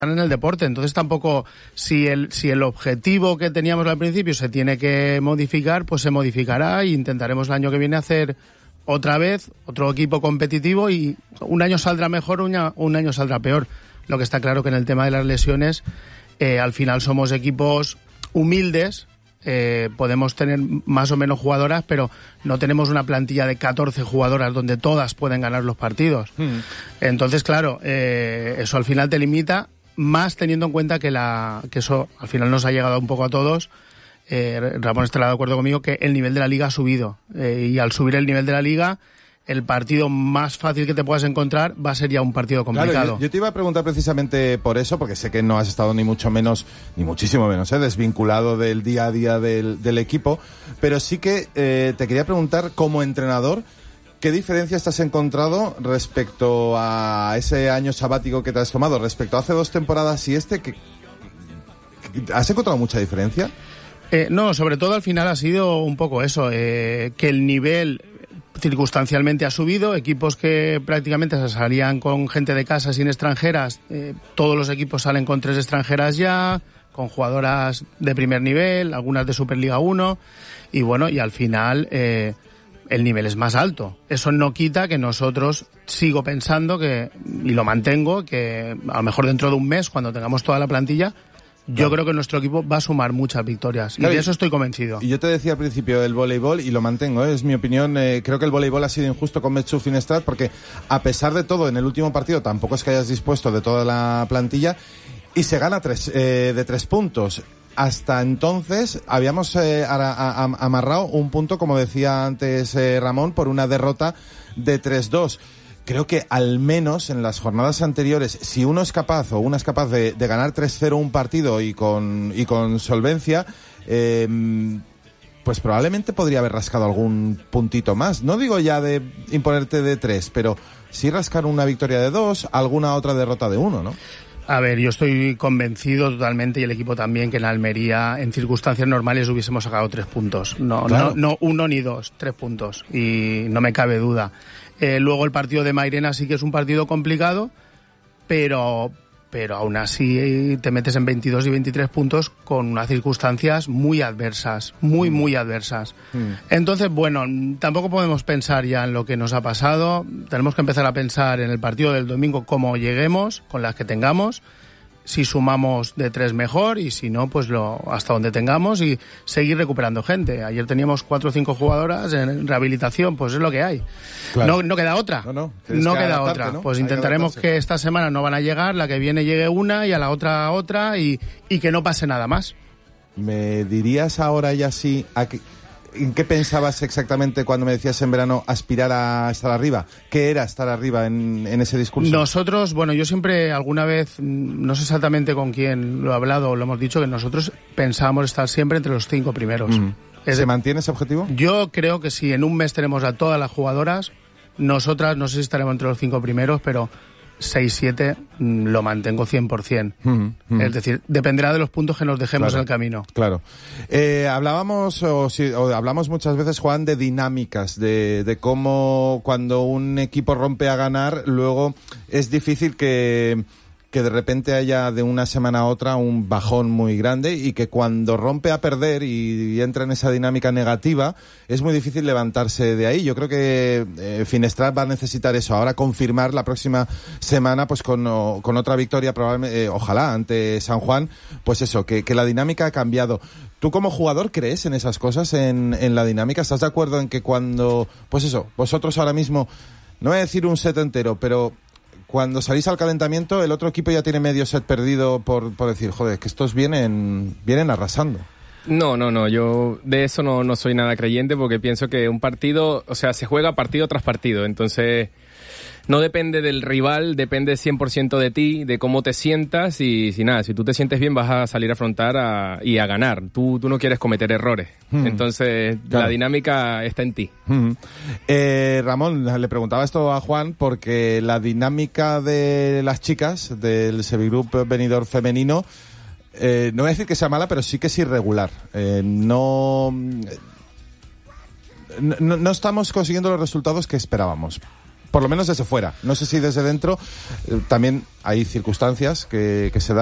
en el deporte. Entonces tampoco, si el objetivo que teníamos al principio se tiene que modificar, pues se modificará e intentaremos el año que viene hacer otra vez otro equipo competitivo y un año saldrá mejor, un año saldrá peor. Lo que está claro que en el tema de las lesiones, al final somos equipos humildes, podemos tener más o menos jugadoras, pero no tenemos una plantilla de 14 jugadoras donde todas pueden ganar los partidos. Entonces, claro, eso al final te limita, más teniendo en cuenta que eso al final nos ha llegado un poco a todos. Ramón estará de acuerdo conmigo que el nivel de la liga ha subido, y al subir el nivel de la liga, el partido más fácil que te puedas encontrar va a ser ya un partido complicado. Claro, yo te iba a preguntar precisamente por eso, porque sé que no has estado ni mucho menos, ni muchísimo menos, desvinculado del día a día del equipo, pero sí que te quería preguntar, como entrenador, ¿qué diferencias te has encontrado respecto a ese año sabático que te has tomado, respecto a hace 2 temporadas y ¿has encontrado mucha diferencia? No, sobre todo al final ha sido un poco eso, que el nivel circunstancialmente ha subido, equipos que prácticamente se salían con gente de casa sin extranjeras, todos los equipos salen con 3 extranjeras ya, con jugadoras de primer nivel, algunas de Superliga 1, y bueno, y al final el nivel es más alto. Eso no quita que nosotros, sigo pensando y lo mantengo, que a lo mejor dentro de un mes, cuando tengamos toda la plantilla, yo creo que nuestro equipo va a sumar muchas victorias, claro, y de eso estoy convencido. Y yo te decía al principio el voleibol, y lo mantengo, es mi opinión, creo que el voleibol ha sido injusto con Metsu Finestrat, porque a pesar de todo, en el último partido tampoco es que hayas dispuesto de toda la plantilla, y se gana de 3 puntos. Hasta entonces habíamos amarrado un punto, como decía antes Ramón, por una derrota de 3-2. Creo que al menos en las jornadas anteriores, si uno es capaz o una es capaz de ganar 3-0 un partido y con solvencia, pues probablemente podría haber rascado algún puntito más. No digo ya de imponerte de 3, pero sí rascar una victoria de 2, alguna otra derrota de 1, ¿no? A ver, yo estoy convencido totalmente, y el equipo también, que en Almería, en circunstancias normales, hubiésemos sacado 3 puntos. No, claro. No 1 ni 2, 3 puntos. Y no me cabe duda. Luego el partido de Mairena sí que es un partido complicado, pero aún así te metes en 22 y 23 puntos con unas circunstancias muy adversas, muy adversas. Entonces, bueno, tampoco podemos pensar ya en lo que nos ha pasado. Tenemos que empezar a pensar en el partido del domingo, cómo lleguemos, con las que tengamos. Si sumamos de 3 mejor, y si no, pues hasta donde tengamos, y seguir recuperando gente. Ayer teníamos 4 o 5 jugadoras en rehabilitación, pues es lo que hay. Claro. No queda otra. No queda otra. ¿no? Pues intentaremos que esta semana no van a llegar, la que viene llegue una y a la otra, y que no pase nada más. ¿Me dirías ahora ya sí en qué pensabas exactamente cuando me decías en verano aspirar a estar arriba? ¿Qué era estar arriba en ese discurso? Nosotros, bueno, yo siempre, alguna vez, no sé exactamente con quién lo he hablado o lo hemos dicho, que nosotros pensábamos estar siempre entre los 5 primeros. ¿Se mantiene ese objetivo? Yo creo que si en un mes tenemos a todas las jugadoras, nosotras no sé si estaremos entre los 5 primeros, pero 6-7 lo mantengo 100%. Es decir, dependerá de los puntos que nos dejemos en el camino. Claro. Hablamos muchas veces, Juan, de dinámicas, de cómo cuando un equipo rompe a ganar, luego es difícil que de repente haya de una semana a otra un bajón muy grande, y que cuando rompe a perder y entra en esa dinámica negativa, es muy difícil levantarse de ahí. Yo creo que Finestrat va a necesitar eso, ahora confirmar la próxima semana pues con otra victoria, probablemente, ojalá, ante San Juan, pues eso, que la dinámica ha cambiado. ¿Tú como jugador crees en esas cosas, en la dinámica? ¿Estás de acuerdo en que cuando, pues eso, vosotros ahora mismo, no voy a decir un set entero, pero cuando salís al calentamiento, el otro equipo ya tiene medio set perdido por decir, joder, que estos vienen arrasando? No, yo de eso no soy nada creyente, porque pienso que un partido, o sea, se juega partido tras partido, entonces no depende del rival, depende 100% de ti, de cómo te sientas, y si tú te sientes bien vas a salir a afrontar y a ganar. Tú no quieres cometer errores, entonces claro, la dinámica está en ti. Ramón, le preguntaba esto a Juan porque la dinámica de las chicas del Sevigroup Benidorm femenino, no voy a decir que sea mala, pero sí que es irregular. No estamos consiguiendo los resultados que esperábamos. por lo menos desde fuera. No sé si desde dentro también hay circunstancias que se dan.